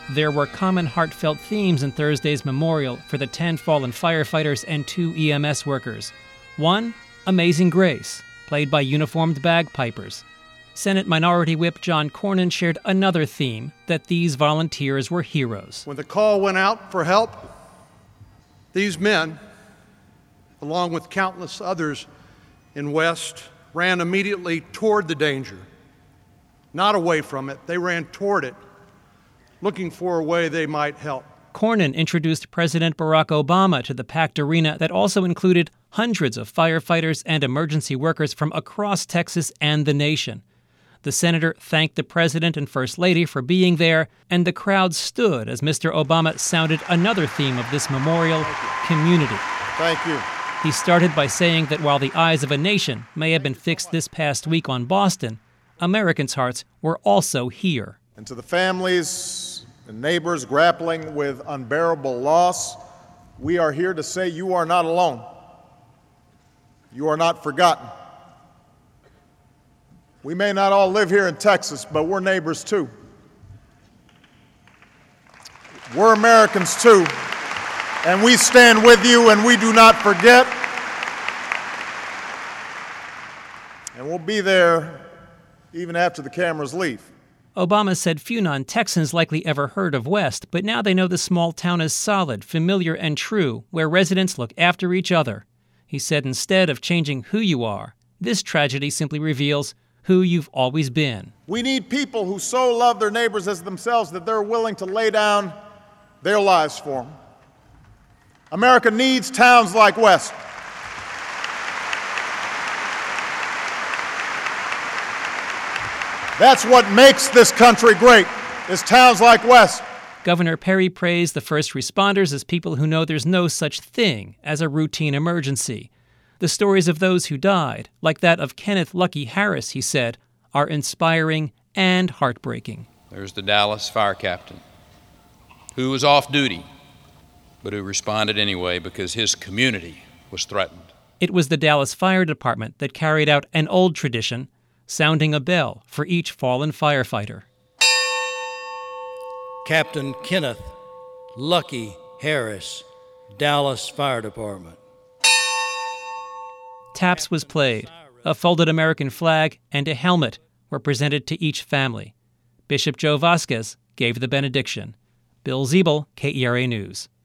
There were common heartfelt themes in Thursday's memorial for the 10 fallen firefighters and 2 EMS workers. One, Amazing Grace, played by uniformed bagpipers. Senate Minority Whip John Cornyn shared another theme, that these volunteers were heroes. When the call went out for help, these men, along with countless others in West, ran immediately toward the danger, not away from it. They ran toward it, looking for a way they might help. Cornyn introduced President Barack Obama to the packed arena that also included hundreds of firefighters and emergency workers from across Texas and the nation. The senator thanked the president and first lady for being there, and the crowd stood as Mr. Obama sounded another theme of this memorial, community. Thank you. He started by saying that while the eyes of a nation may have been fixed this past week on Boston, Americans' hearts were also here. And to the families and neighbors grappling with unbearable loss, we are here to say you are not alone. You are not forgotten. We may not all live here in Texas, but we're neighbors too. We're Americans too, and we stand with you and we do not forget. And we'll be there even after the cameras leave. Obama said few non-Texans likely ever heard of West, but now they know the small town is solid, familiar, and true, where residents look after each other. He said instead of changing who you are, this tragedy simply reveals who you've always been. We need people who so love their neighbors as themselves that they're willing to lay down their lives for them. America needs towns like West. That's what makes this country great, is towns like West. Governor Perry praised the first responders as people who know there's no such thing as a routine emergency. The stories of those who died, like that of Kenneth Lucky Harris, he said, are inspiring and heartbreaking. There's the Dallas fire captain, who was off duty, but who responded anyway because his community was threatened. It was the Dallas Fire Department that carried out an old tradition, sounding a bell for each fallen firefighter. Captain Kenneth Lucky Harris, Dallas Fire Department. Taps was played. A folded American flag and a helmet were presented to each family. Bishop Joe Vasquez gave the benediction. Bill Ziebel, KERA News.